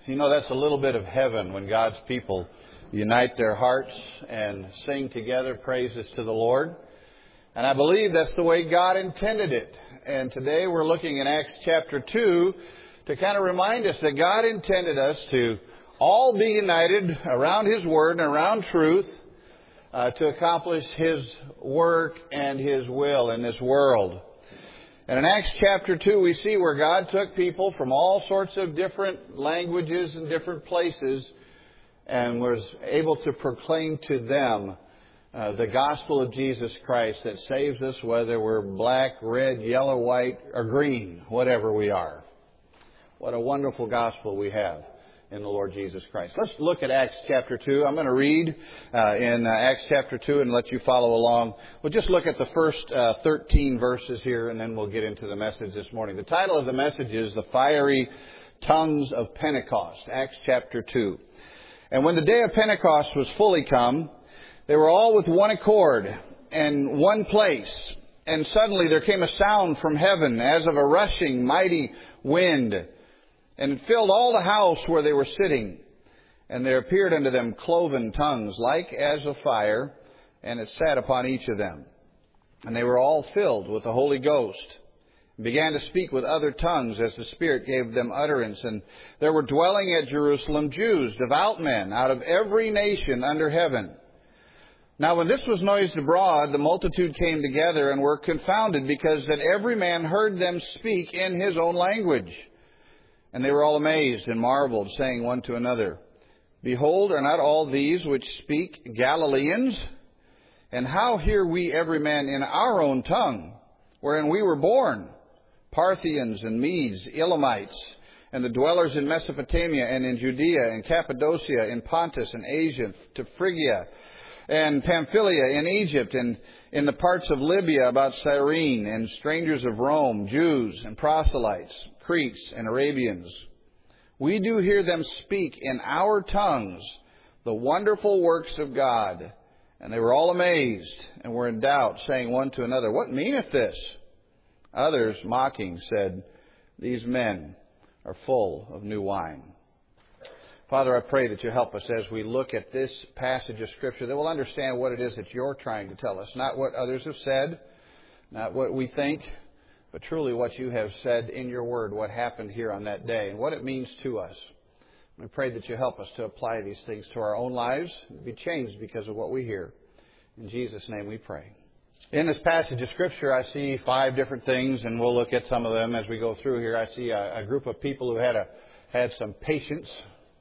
You know, that's a little bit of heaven when God's people unite their hearts and sing together praises to the Lord. And I believe that's the way God intended it. And today we're looking in Acts chapter 2 to kind of remind us that God intended us to all be united around His Word and around truth to accomplish His work and His will in this world. And in Acts chapter 2, we see where God took people from all sorts of different languages and different places and was able to proclaim to them the gospel of Jesus Christ that saves us, whether we're black, red, yellow, white, or green, whatever we are. What a wonderful gospel we have in the Lord Jesus Christ. Let's look at Acts chapter 2. I'm going to read in Acts chapter 2 and let you follow along. We'll just look at the first 13 verses here, and then we'll get into the message this morning. The title of the message is The Fiery Tongues of Pentecost, Acts chapter 2. And when the day of Pentecost was fully come, they were all with one accord and one place. And suddenly there came a sound from heaven as of a rushing mighty wind, and it filled all the house where they were sitting. And there appeared unto them cloven tongues, like as of fire, and it sat upon each of them. And they were all filled with the Holy Ghost, and began to speak with other tongues as the Spirit gave them utterance. And there were dwelling at Jerusalem Jews, devout men, out of every nation under heaven. Now when this was noised abroad, the multitude came together and were confounded, because that every man heard them speak in his own language. And they were all amazed and marveled, saying one to another, Behold, are not all these which speak Galileans? And how hear we every man in our own tongue, wherein we were born? Parthians and Medes, Elamites, and the dwellers in Mesopotamia and in Judea and Cappadocia, in Pontus and Asia, to Phrygia and Pamphylia, in Egypt, and in the parts of Libya about Cyrene, and strangers of Rome, Jews and proselytes, Cretes and Arabians. We do hear them speak in our tongues the wonderful works of God. And they were all amazed and were in doubt, saying one to another, What meaneth this? Others, mocking, said, These men are full of new wine. Father, I pray that you help us as we look at this passage of Scripture, that we'll understand what it is that you're trying to tell us. Not what others have said, not what we think, but truly what you have said in your word, what happened here on that day, and what it means to us. We pray that you help us to apply these things to our own lives, and be changed because of what we hear. In Jesus' name we pray. In this passage of Scripture, I see 5 different things, and we'll look at some of them as we go through here. I see a group of people who had some patience.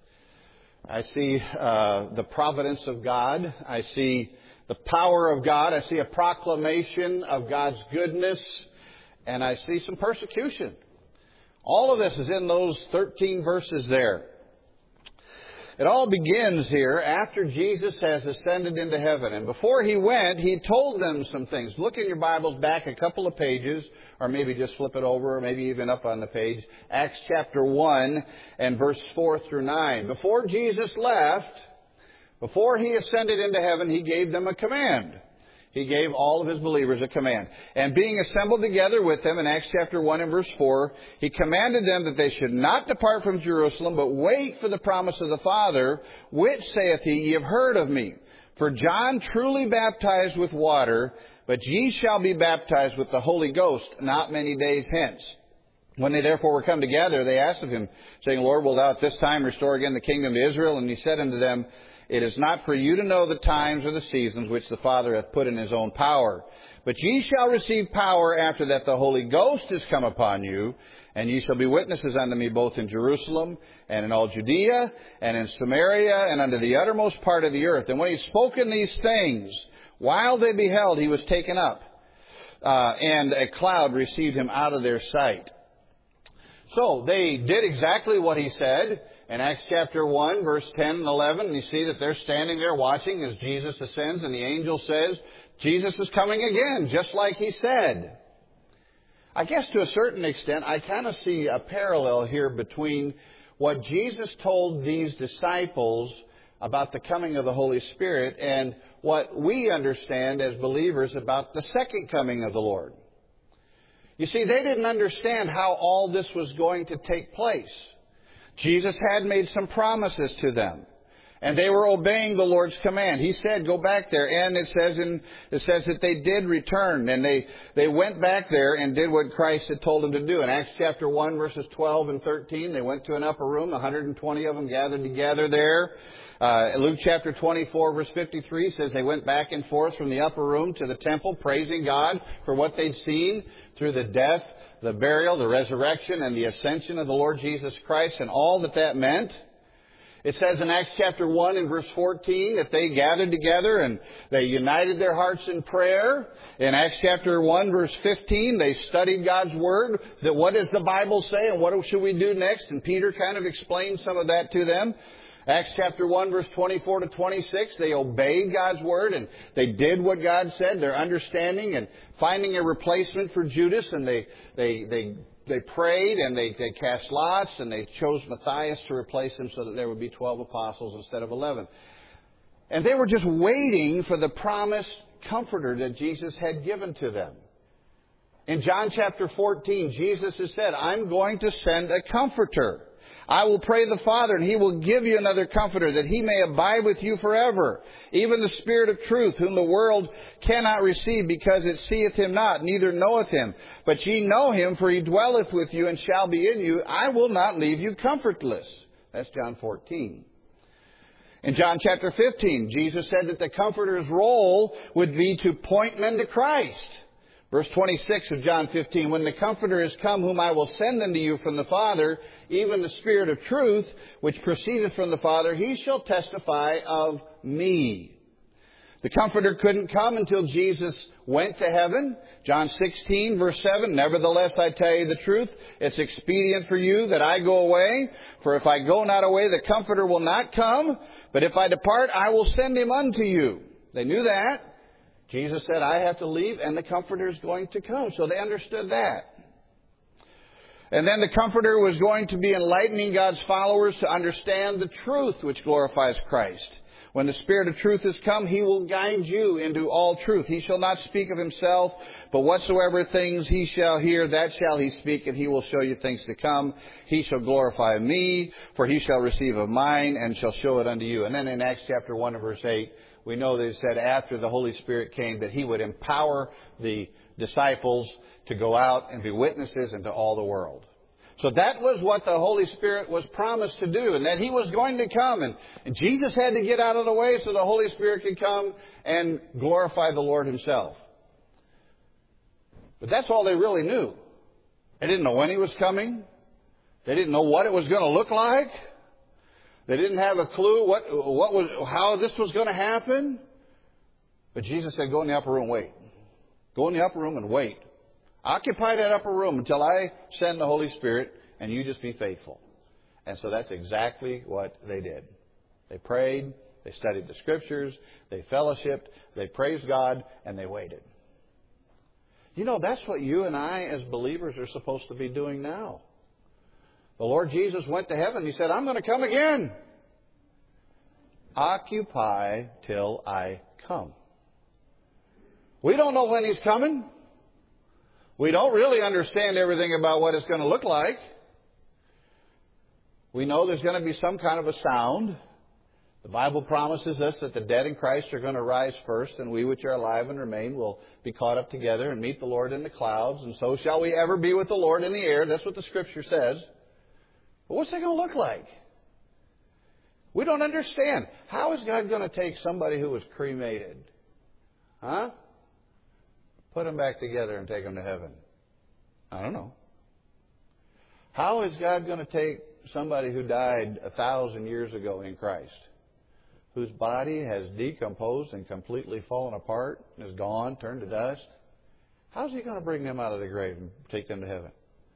I see the providence of God. I see the power of God. I see a proclamation of God's goodness. And I see some persecution. All of this is in those 13 verses there. It all begins here after Jesus has ascended into heaven. And before He went, He told them some things. Look in your Bibles back a couple of pages, or maybe just flip it over, or maybe even up on the page. Acts chapter 1 and verse 4 through 9. Before Jesus left, before He ascended into heaven, He gave them a command. He gave all of His believers a command. And being assembled together with them in Acts chapter 1 and verse 4, He commanded them that they should not depart from Jerusalem, but wait for the promise of the Father, which saith He, Ye have heard of me. For John truly baptized with water, but ye shall be baptized with the Holy Ghost not many days hence. When they therefore were come together, they asked of Him, saying, Lord, wilt thou at this time restore again the kingdom to Israel? And He said unto them, It is not for you to know the times or the seasons which the Father hath put in His own power. But ye shall receive power after that the Holy Ghost is come upon you, and ye shall be witnesses unto me both in Jerusalem and in all Judea and in Samaria and unto the uttermost part of the earth. And when He had spoken these things, while they beheld, He was taken up, and a cloud received Him out of their sight. So they did exactly what He said. In Acts chapter 1, verse 10 and 11, you see that they're standing there watching as Jesus ascends, and the angel says, Jesus is coming again, just like He said. I guess to a certain extent, I kind of see a parallel here between what Jesus told these disciples about the coming of the Holy Spirit and what we understand as believers about the second coming of the Lord. You see, they didn't understand how all this was going to take place. Jesus had made some promises to them. And they were obeying the Lord's command. He said, go back there. And it says that they did return. And they went back there and did what Christ had told them to do. In Acts chapter 1, verses 12 and 13, they went to an upper room. 120 of them gathered together there. Luke chapter 24, verse 53 says they went back and forth from the upper room to the temple, praising God for what they'd seen through the death, the burial, the resurrection, and the ascension of the Lord Jesus Christ and all that meant. It says in Acts chapter 1 and verse 14 that they gathered together and they united their hearts in prayer. In Acts chapter 1 verse 15, they studied God's Word. That what does the Bible say and what should we do next? And Peter kind of explained some of that to them. Acts chapter 1 verse 24 to 26, they obeyed God's Word and they did what God said. Their understanding and finding a replacement for Judas, and they prayed and they cast lots and they chose Matthias to replace him so that there would be 12 apostles instead of 11. And they were just waiting for the promised Comforter that Jesus had given to them. In John chapter 14, Jesus has said, I'm going to send a Comforter. I will pray the Father, and He will give you another Comforter, that He may abide with you forever. Even the Spirit of truth, whom the world cannot receive, because it seeth Him not, neither knoweth Him. But ye know Him, for He dwelleth with you, and shall be in you. I will not leave you comfortless. That's John 14. In John chapter 15, Jesus said that the Comforter's role would be to point men to Christ. Verse 26 of John 15, when the Comforter is come, whom I will send unto you from the Father, even the Spirit of truth, which proceedeth from the Father, He shall testify of me. The Comforter couldn't come until Jesus went to heaven. John 16, verse 7, nevertheless I tell you the truth, it's expedient for you that I go away. For if I go not away, the Comforter will not come. But if I depart, I will send Him unto you. They knew that. Jesus said, I have to leave and the Comforter is going to come. So they understood that. And then the Comforter was going to be enlightening God's followers to understand the truth which glorifies Christ. When the Spirit of truth is come, He will guide you into all truth. He shall not speak of Himself, but whatsoever things He shall hear, that shall He speak, and He will show you things to come. He shall glorify me, for He shall receive of mine, and shall show it unto you. And then in Acts chapter 1 and verse 8, we know that it said after the Holy Spirit came that He would empower the disciples to go out and be witnesses into all the world. So that was what the Holy Spirit was promised to do, and that He was going to come. And Jesus had to get out of the way so the Holy Spirit could come and glorify the Lord Himself. But that's all they really knew. They didn't know when He was coming. They didn't know what it was going to look like. They didn't have a clue how this was going to happen. But Jesus said, go in the upper room and wait. Go in the upper room and wait. Occupy that upper room until I send the Holy Spirit, and you just be faithful. And so that's exactly what they did. They prayed, they studied the Scriptures, they fellowshiped, they praised God, and they waited. You know, that's what you and I as believers are supposed to be doing now. The Lord Jesus went to heaven. He said, I'm going to come again. Occupy till I come. We don't know when He's coming. We don't really understand everything about what it's going to look like. We know there's going to be some kind of a sound. The Bible promises us that the dead in Christ are going to rise first, and we which are alive and remain will be caught up together and meet the Lord in the clouds, and so shall we ever be with the Lord in the air. That's what the Scripture says. But what's that going to look like? We don't understand. How is God going to take somebody who was cremated? Huh? Put them back together and take them to heaven? I don't know. How is God going to take somebody who died 1,000 years ago in Christ, whose body has decomposed and completely fallen apart, and is gone, turned to dust? How's He going to bring them out of the grave and take them to heaven?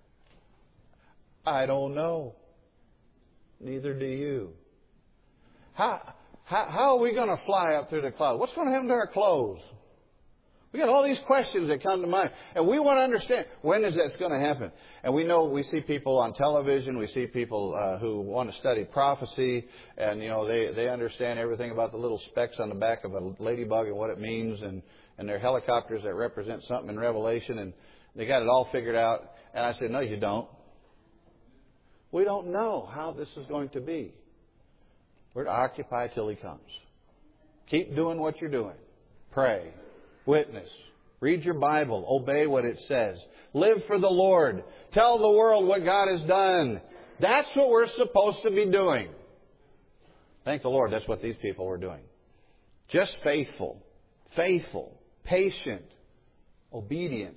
I don't know. Neither do you. How are we going to fly up through the clouds? What's going to happen to our clothes? We got all these questions that come to mind. And we want to understand, when is that going to happen? And we see people on television, we see people who want to study prophecy, and they understand everything about the little specks on the back of a ladybug and what it means, and their helicopters that represent something in Revelation, and they got it all figured out. And I said, no, you don't. We don't know how this is going to be. We're to occupy till He comes. Keep doing what you're doing. Pray. Witness. Read your Bible. Obey what it says. Live for the Lord. Tell the world what God has done. That's what we're supposed to be doing. Thank the Lord, that's what these people were doing. Just faithful, patient, obedience.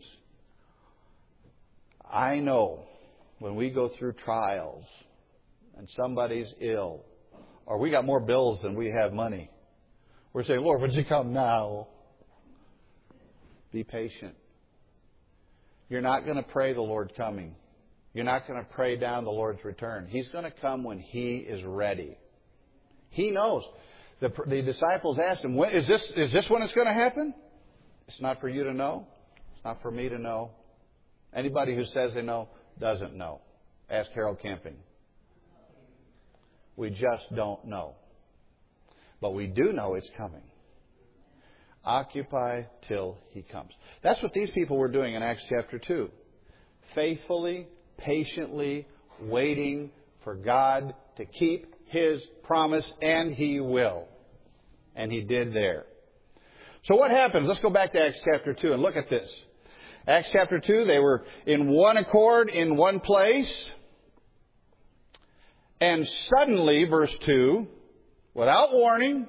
I know when we go through trials and somebody's ill, or we got more bills than we have money, we're saying, Lord, would you come now? Be patient. You're not going to pray the Lord coming. You're not going to pray down the Lord's return. He's going to come when He is ready. He knows. The disciples asked Him, is this when it's going to happen? It's not for you to know. It's not for me to know. Anybody who says they know doesn't know. Ask Harold Camping. We just don't know. But we do know it's coming. Occupy till He comes. That's what these people were doing in Acts chapter 2. Faithfully, patiently waiting for God to keep His promise, and He will. And He did there. So what happens? Let's go back to Acts chapter 2 and look at this. Acts chapter 2, they were in one accord in one place. And suddenly, verse 2, without warning,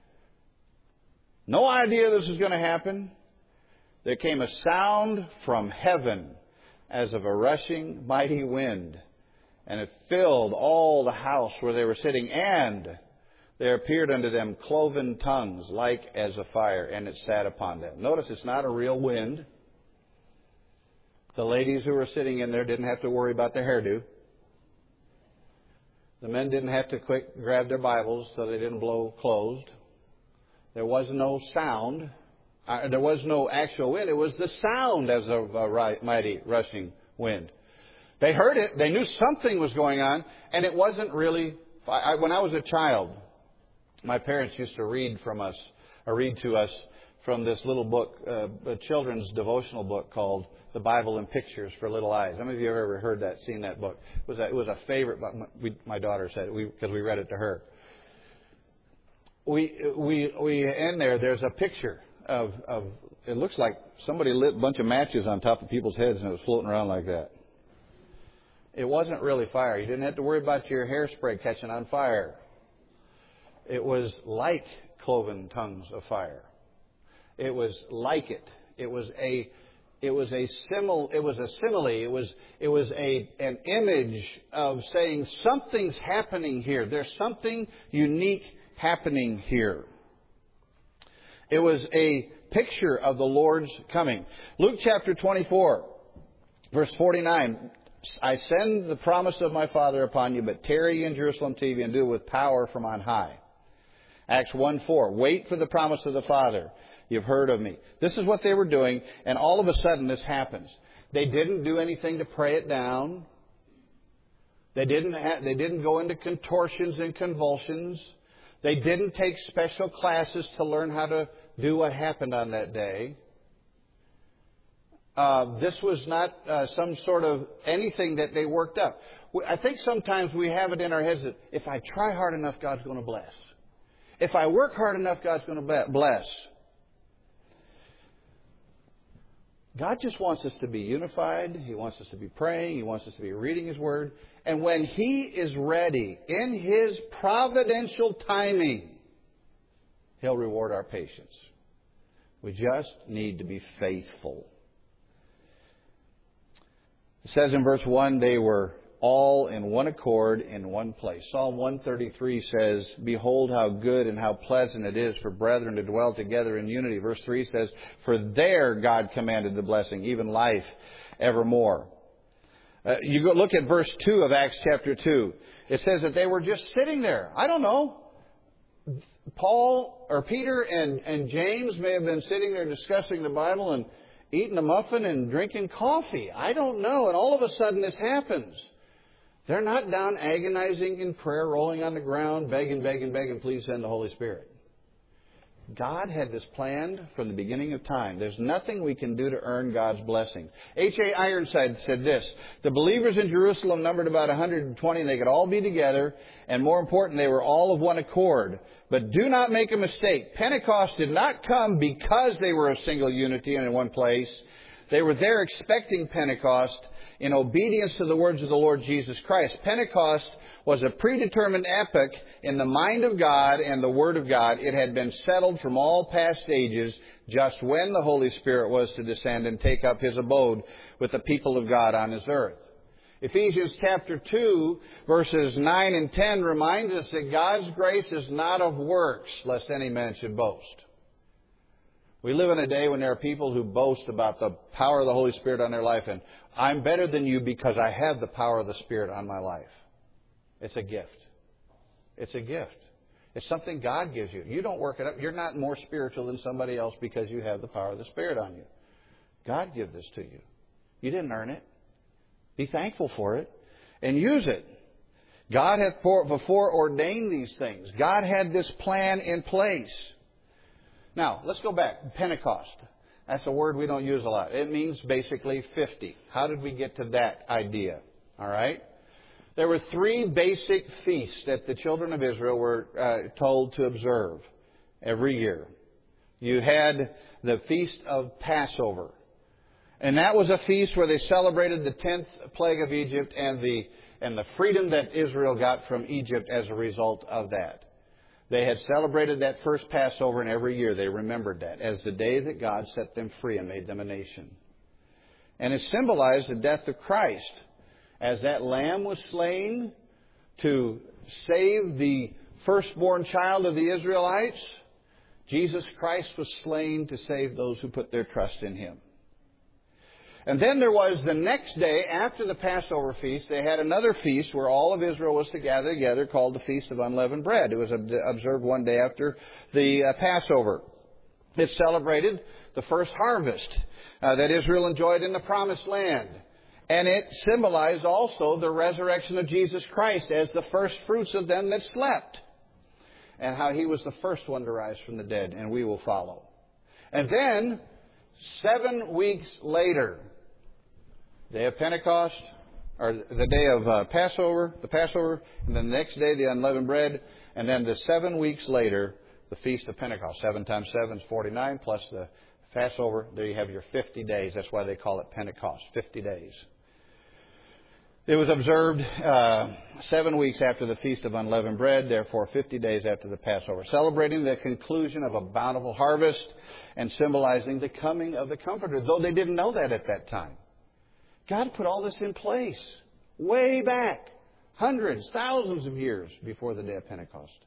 no idea this was going to happen, there came a sound from heaven as of a rushing mighty wind. And it filled all the house where they were sitting. And there appeared unto them cloven tongues like as a fire. And it sat upon them. Notice it's not a real wind. The ladies who were sitting in there didn't have to worry about their hairdo. The men didn't have to quick grab their Bibles so they didn't blow closed. There was no sound. There was no actual wind. It was the sound as of a mighty rushing wind. They heard it. They knew something was going on. And it wasn't really... When I was a child, my parents used to read to us from this little book, a children's devotional book called The Bible in Pictures for Little Eyes. How many of you have ever heard that, seen that book? It was a favorite book. My daughter said it because we read it to her. In there's a picture of it looks like somebody lit a bunch of matches on top of people's heads and it was floating around like that. It wasn't really fire. You didn't have to worry about your hairspray catching on fire. It was like cloven tongues of fire. It was like it. It was a simile. It was an image of saying something's happening here. There's something unique happening here. It was a picture of the Lord's coming. Luke chapter 24, verse 49. I send the promise of my Father upon you, but tarry in Jerusalem till you endue with power from on high. Acts 1:4. Wait for the promise of the Father. You've heard of me. This is what they were doing, and all of a sudden this happens. They didn't do anything to pray it down. They didn't go into contortions and convulsions. They didn't take special classes to learn how to do what happened on that day. This was not some sort of anything that they worked up. I think sometimes we have it in our heads that if I try hard enough, God's going to bless. If I work hard enough, God's going to bless. God just wants us to be unified. He wants us to be praying. He wants us to be reading His Word. And when He is ready, in His providential timing, He'll reward our patience. We just need to be faithful. It says in verse 1, they were all in one accord in one place. Psalm 133 says, behold how good and how pleasant it is for brethren to dwell together in unity. Verse 3 says, for there God commanded the blessing, even life evermore. You go look at verse 2 of Acts chapter 2. It says that they were just sitting there. I don't know. Peter and James may have been sitting there discussing the Bible and eating a muffin and drinking coffee. I don't know. And all of a sudden this happens. They're not down agonizing in prayer, rolling on the ground, begging, please send the Holy Spirit. God had this planned from the beginning of time. There's nothing we can do to earn God's blessing. H.A. Ironside said this: the believers in Jerusalem numbered about 120. They could all be together, and more important, they were all of one accord. But do not make a mistake. Pentecost did not come because they were a single unity and in one place. They were there expecting Pentecost in obedience to the words of the Lord Jesus Christ. Pentecost was a predetermined epoch in the mind of God and the Word of God. It had been settled from all past ages just when the Holy Spirit was to descend and take up His abode with the people of God on His earth. Ephesians chapter 2, verses 9 and 10 reminds us that God's grace is not of works, lest any man should boast. We live in a day when there are people who boast about the power of the Holy Spirit on their life, and I'm better than you because I have the power of the Spirit on my life. It's a gift. It's a gift. It's something God gives you. You don't work it up. You're not more spiritual than somebody else because you have the power of the Spirit on you. God gave this to you. You didn't earn it. Be thankful for it and use it. God hath before ordained these things. God had this plan in place. Now, let's go back. Pentecost. That's a word we don't use a lot. It means basically 50. How did we get to that idea? All right? There were 3 basic feasts that the children of Israel were told to observe every year. You had the Feast of Passover. And that was a feast where they celebrated the 10th plague of Egypt and the freedom that Israel got from Egypt as a result of that. They had celebrated that first Passover, and every year they remembered that as the day that God set them free and made them a nation. And it symbolized the death of Christ. As that lamb was slain to save the firstborn child of the Israelites, Jesus Christ was slain to save those who put their trust in Him. And then there was the next day, after the Passover feast, they had another feast where all of Israel was to gather together called the Feast of Unleavened Bread. It was observed one day after the Passover. It celebrated the first harvest that Israel enjoyed in the Promised Land. And it symbolized also the resurrection of Jesus Christ as the first fruits of them that slept. And how He was the first one to rise from the dead, and we will follow. And then, 7 weeks later, day of Pentecost, or the day of Passover, and then the next day the unleavened bread, and then the 7 weeks later, the Feast of Pentecost. 7 times 7 is 49, plus the Passover. There you have your 50 days. That's why they call it Pentecost, 50 days. It was observed 7 weeks after the Feast of Unleavened Bread, therefore 50 days after the Passover, celebrating the conclusion of a bountiful harvest and symbolizing the coming of the Comforter, though they didn't know that at that time. God put all this in place way back, hundreds, thousands of years before the day of Pentecost.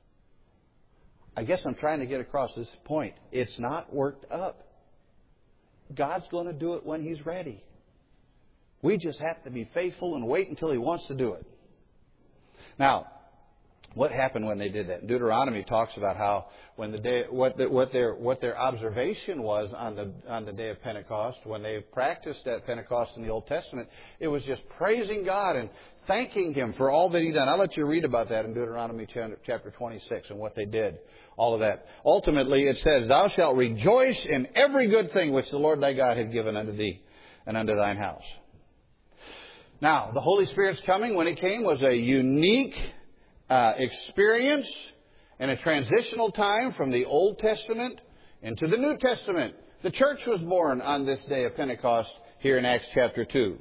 I guess I'm trying to get across this point. It's not worked up. God's going to do it when He's ready. We just have to be faithful and wait until He wants to do it. Now, what happened when they did that? Deuteronomy talks about how when the day, what their observation was on the day of Pentecost, when they practiced at Pentecost in the Old Testament, it was just praising God and thanking Him for all that He done. I'll let you read about that in Deuteronomy chapter 26 and what they did. All of that. Ultimately, it says, "Thou shalt rejoice in every good thing which the Lord thy God hath given unto thee and unto thine house." Now, the Holy Spirit's coming, when He came, was a unique experience and a transitional time from the Old Testament into the New Testament. The church was born on this day of Pentecost here in Acts chapter 2.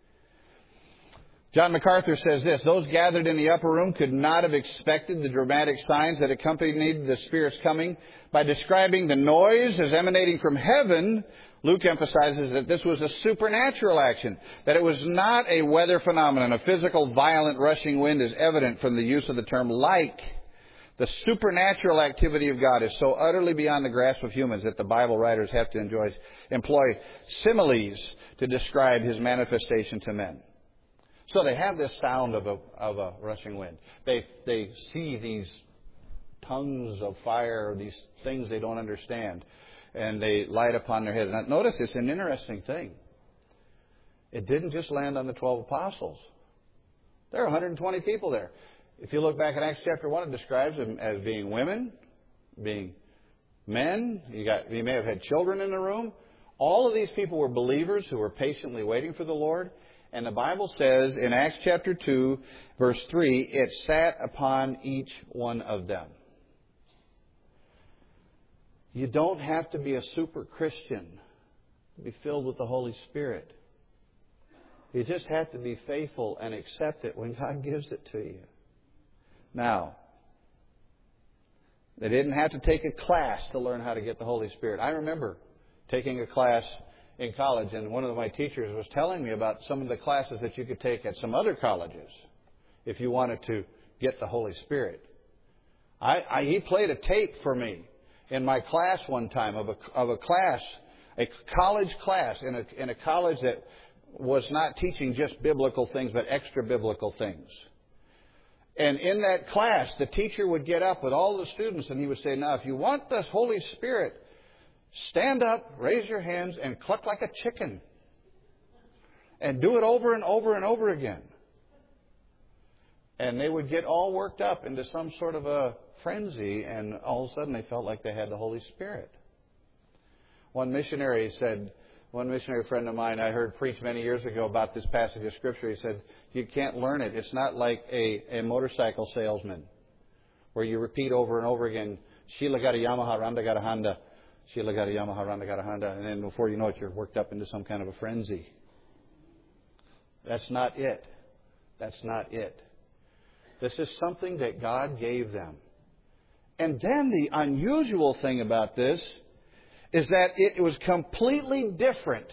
John MacArthur says this: "Those gathered in the upper room could not have expected the dramatic signs that accompanied the Spirit's coming. By describing the noise as emanating from heaven, Luke emphasizes that this was a supernatural action, that it was not a weather phenomenon. A physical, violent, rushing wind is evident from the use of the term like. The supernatural activity of God is so utterly beyond the grasp of humans that the Bible writers have to employ similes to describe His manifestation to men." So they have this sound of a rushing wind. They see these tongues of fire, these things they don't understand, and they light upon their heads. Now, notice it's an interesting thing. It didn't just land on the 12 apostles. There are 120 people there. If you look back at Acts chapter 1, it describes them as being women, being men. You may have had children in the room. All of these people were believers who were patiently waiting for the Lord. And the Bible says in Acts chapter 2, verse 3, it sat upon each one of them. You don't have to be a super Christian to be filled with the Holy Spirit. You just have to be faithful and accept it when God gives it to you. Now, they didn't have to take a class to learn how to get the Holy Spirit. I remember taking a class in college, and one of my teachers was telling me about some of the classes that you could take at some other colleges if you wanted to get the Holy Spirit. He played a tape for me in my class one time of a class, a college class in a college that was not teaching just biblical things, but extra biblical things. And in that class, the teacher would get up with all the students and he would say, now, if you want the Holy Spirit, stand up, raise your hands, and cluck like a chicken. And do it over and over and over again. And they would get all worked up into some sort of a frenzy, and all of a sudden they felt like they had the Holy Spirit. One missionary friend of mine I heard preach many years ago about this passage of Scripture. He said, you can't learn it. It's not like a motorcycle salesman where you repeat over and over again, Sheila got a Yamaha, Randa got a Honda. Sheila got a Yamaha, Randa got a Honda. And then before you know it, you're worked up into some kind of a frenzy. That's not it. That's not it. This is something that God gave them. And then the unusual thing about this is that it was completely different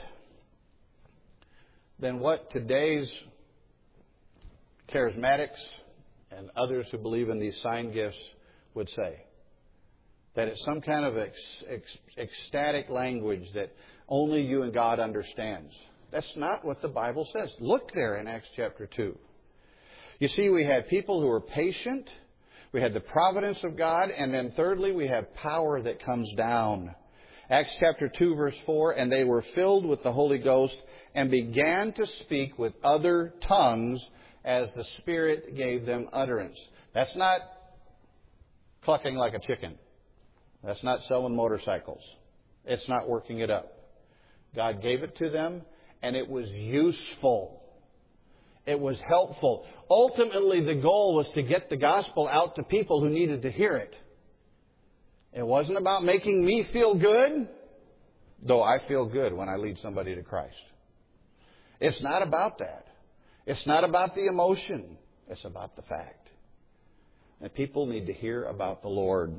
than what today's charismatics and others who believe in these sign gifts would say. That it's some kind of ecstatic language that only you and God understands. That's not what the Bible says. Look there in Acts chapter 2. You see, we had people who were patient. We had the providence of God. And then thirdly, we have power that comes down. Acts chapter 2, verse 4, and they were filled with the Holy Ghost and began to speak with other tongues as the Spirit gave them utterance. That's not clucking like a chicken. That's not selling motorcycles. It's not working it up. God gave it to them, and it was useful. It was helpful. Ultimately, the goal was to get the gospel out to people who needed to hear it. It wasn't about making me feel good, though I feel good when I lead somebody to Christ. It's not about that. It's not about the emotion. It's about the fact that people need to hear about the Lord.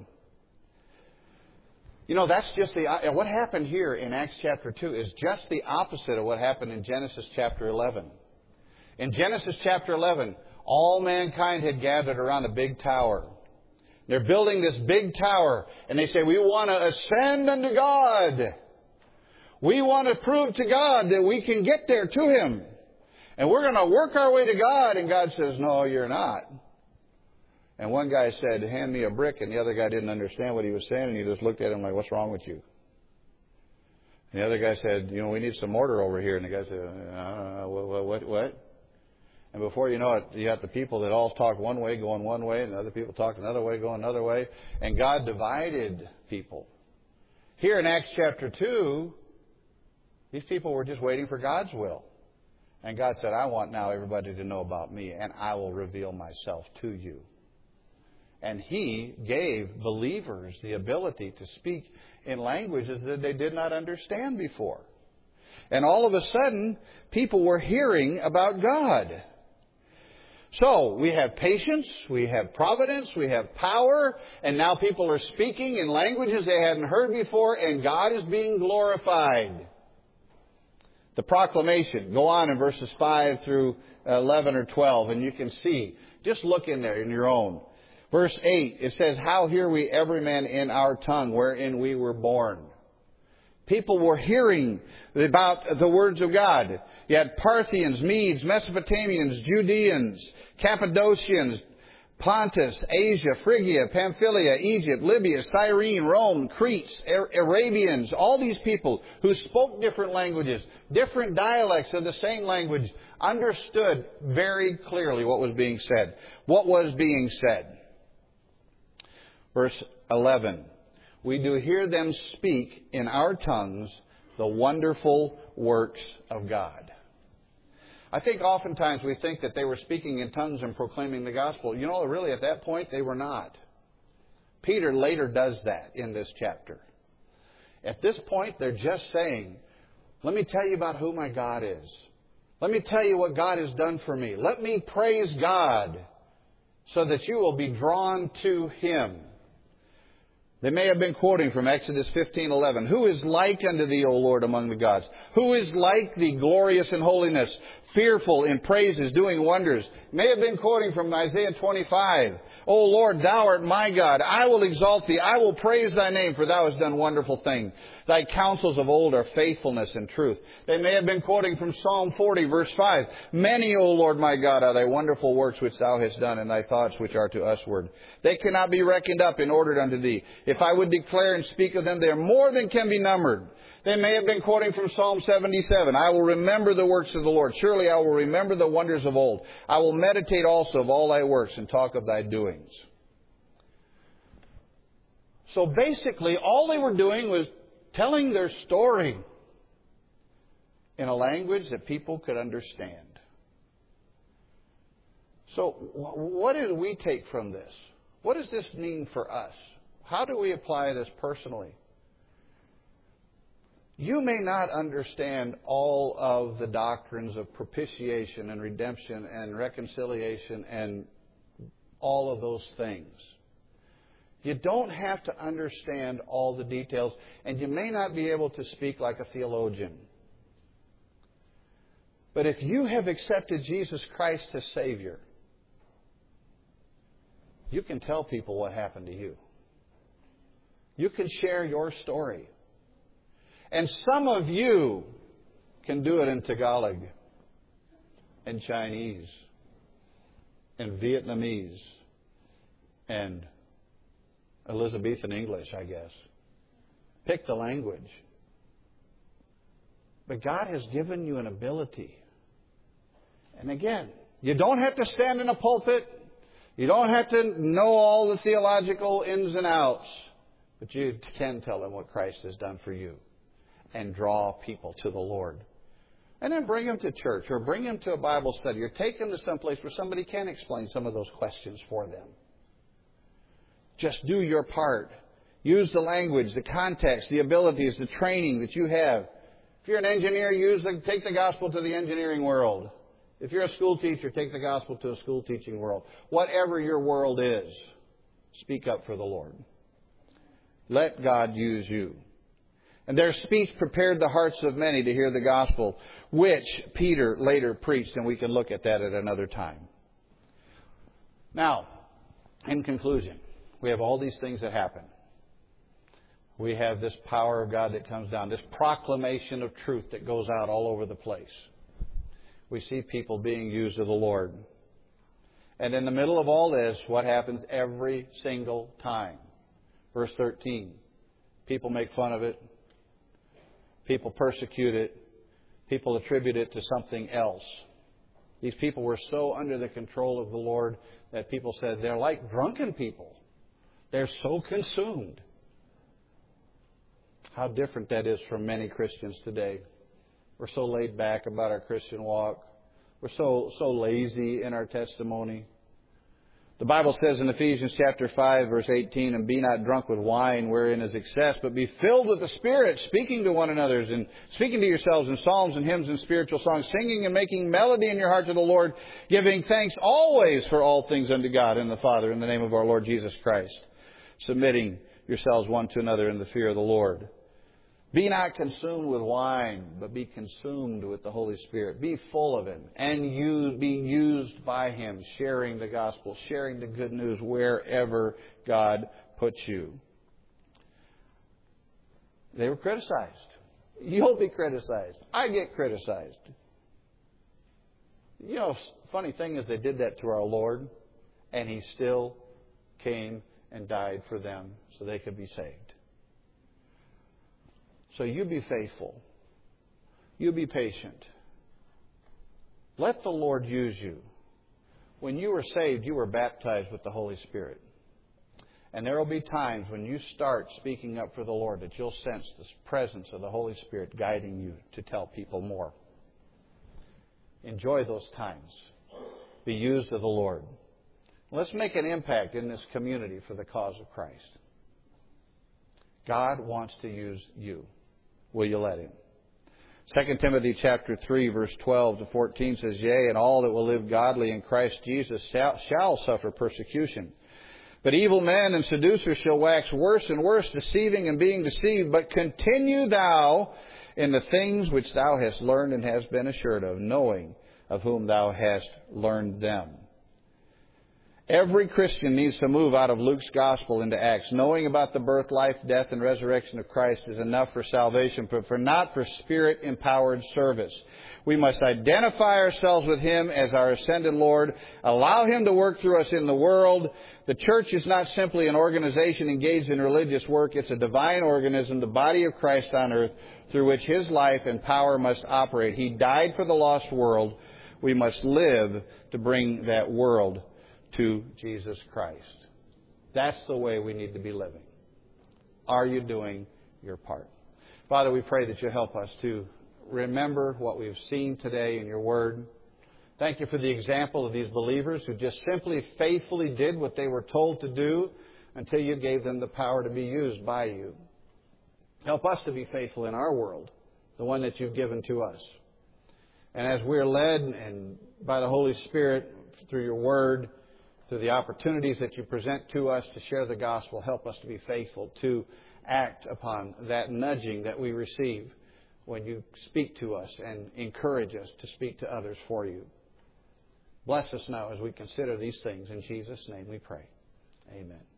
You know, that's just what happened here in Acts chapter 2 is just the opposite of what happened in Genesis chapter 11. In Genesis chapter 11, all mankind had gathered around a big tower. They're building this big tower, and they say, we want to ascend unto God. We want to prove to God that we can get there to Him. And we're going to work our way to God. And God says, no, you're not. And one guy said, hand me a brick, and the other guy didn't understand what he was saying, and he just looked at him like, what's wrong with you? And the other guy said, we need some mortar over here. And the guy said, what? And before you know it, you got the people that all talk one way going one way, and other people talk another way going another way. And God divided people. Here in Acts chapter 2, these people were just waiting for God's will. And God said, I want now everybody to know about me, and I will reveal myself to you. And He gave believers the ability to speak in languages that they did not understand before. And all of a sudden, people were hearing about God. So, we have patience, we have providence, we have power, and now people are speaking in languages they hadn't heard before, and God is being glorified. The proclamation, go on in verses 5 through 11 or 12, and you can see. Just look in there in your own. Verse 8, it says, how hear we every man in our tongue wherein we were born? People were hearing about the words of God. You had Parthians, Medes, Mesopotamians, Judeans, Cappadocians, Pontus, Asia, Phrygia, Pamphylia, Egypt, Libya, Cyrene, Rome, Crete, Arabians, all these people who spoke different languages, different dialects of the same language, understood very clearly what was being said. What was being said? Verse 11. we do hear them speak in our tongues the wonderful works of God. I think oftentimes we think that they were speaking in tongues and proclaiming the gospel. You know, really at that point they were not. Peter later does that in this chapter. At this point they're just saying, let me tell you about who my God is. Let me tell you what God has done for me. Let me praise God so that you will be drawn to Him. They may have been quoting from Exodus 15:11. Who is like unto thee, O Lord, among the gods? Who is like thee, glorious in holiness, fearful in praises, doing wonders? May have been quoting from Isaiah 25. O Lord, thou art my God. I will exalt thee. I will praise thy name, for thou hast done wonderful things. Thy counsels of old are faithfulness and truth. They may have been quoting from Psalm 40, verse 5. Many, O Lord my God, are thy wonderful works which thou hast done, and thy thoughts which are to usward. They cannot be reckoned up and ordered unto thee. If I would declare and speak of them, they are more than can be numbered. They may have been quoting from Psalm 77. I will remember the works of the Lord. Surely I will remember the wonders of old. I will meditate also of all thy works and talk of thy doings. So basically, all they were doing was telling their story in a language that people could understand. So what do we take from this? What does this mean for us? How do we apply this personally? You may not understand all of the doctrines of propitiation and redemption and reconciliation and all of those things. You don't have to understand all the details, and you may not be able to speak like a theologian. But if you have accepted Jesus Christ as Savior, you can tell people what happened to you. You can share your story. And some of you can do it in Tagalog, and Chinese, and Vietnamese, and Elizabethan English, I guess. Pick the language. But God has given you an ability. And again, you don't have to stand in a pulpit. You don't have to know all the theological ins and outs. But you can tell them what Christ has done for you and draw people to the Lord. And then bring them to church or bring them to a Bible study or take them to some place where somebody can explain some of those questions for them. Just do your part. Use the language, the context, the abilities, the training that you have. If you're an engineer, take the gospel to the engineering world. If you're a school teacher, take the gospel to a school teaching world. Whatever your world is, speak up for the Lord. Let God use you. And their speech prepared the hearts of many to hear the gospel, which Peter later preached, and we can look at that at another time. Now, in conclusion, we have all these things that happen. We have this power of God that comes down, this proclamation of truth that goes out all over the place. We see people being used of the Lord. And in the middle of all this, what happens every single time? Verse 13. People make fun of it. People persecute it. People attribute it to something else. These people were so under the control of the Lord that people said they're like drunken people. They're so consumed. How different that is from many Christians today. We're so laid back about our Christian walk. We're so lazy in our testimony. The Bible says in Ephesians chapter 5, verse 18, and be not drunk with wine wherein is excess, but be filled with the Spirit, speaking to one another and speaking to yourselves in psalms and hymns and spiritual songs, singing and making melody in your heart to the Lord, giving thanks always for all things unto God and the Father in the name of our Lord Jesus Christ, submitting yourselves one to another in the fear of the Lord. Be not consumed with wine, but be consumed with the Holy Spirit. Be full of Him, and you be used by Him, sharing the gospel, sharing the good news wherever God puts you. They were criticized. You'll be criticized. I get criticized. You know, funny thing is they did that to our Lord, and He still came and died for them so they could be saved. So you be faithful. You be patient. Let the Lord use you. When you were saved, you were baptized with the Holy Spirit. And there will be times when you start speaking up for the Lord that you'll sense the presence of the Holy Spirit guiding you to tell people more. Enjoy those times. Be used of the Lord. Let's make an impact in this community for the cause of Christ. God wants to use you. Will you let Him? 2 Timothy chapter 3, verse 12 to 14 says, Yea, and all that will live godly in Christ Jesus shall suffer persecution. But evil men and seducers shall wax worse and worse, deceiving and being deceived. But continue thou in the things which thou hast learned and hast been assured of, knowing of whom thou hast learned them. Every Christian needs to move out of Luke's gospel into Acts. Knowing about the birth, life, death, and resurrection of Christ is enough for salvation, but not for Spirit-empowered service. We must identify ourselves with Him as our ascended Lord, allow Him to work through us in the world. The church is not simply an organization engaged in religious work. It's a divine organism, the body of Christ on earth, through which His life and power must operate. He died for the lost world. We must live to bring that world to Jesus Christ. That's the way we need to be living. Are you doing your part? Father, we pray that you help us to remember what we've seen today in your word. Thank you for the example of these believers who just simply faithfully did what they were told to do until you gave them the power to be used by you. Help us to be faithful in our world, the one that you've given to us. And as we're led and by the Holy Spirit through your word, through the opportunities that you present to us to share the gospel, help us to be faithful to act upon that nudging that we receive when you speak to us and encourage us to speak to others for you. Bless us now as we consider these things. In Jesus' name we pray. Amen.